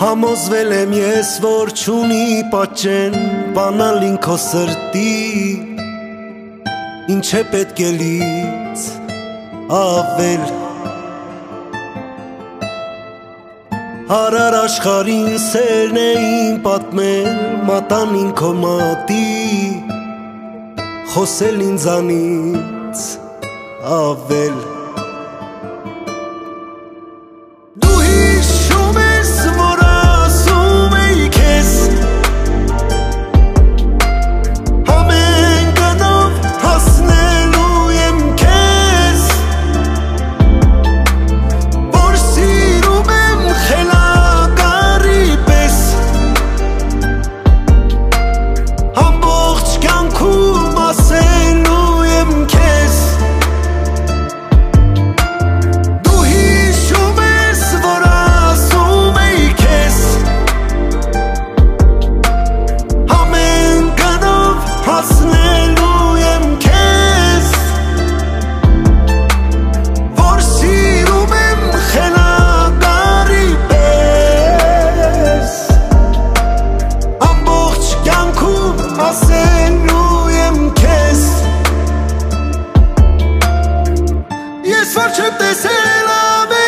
Համոզվել եմ ես, որ չունի պատճեն բանալ ինքո սրտի, ինչ է պետք է լից ավել։ Հարար աշխարհին սերն էին պատմել, մատան ինքո մատի, խոսել ինձանից ավել։ Ես որ չեմ տեսել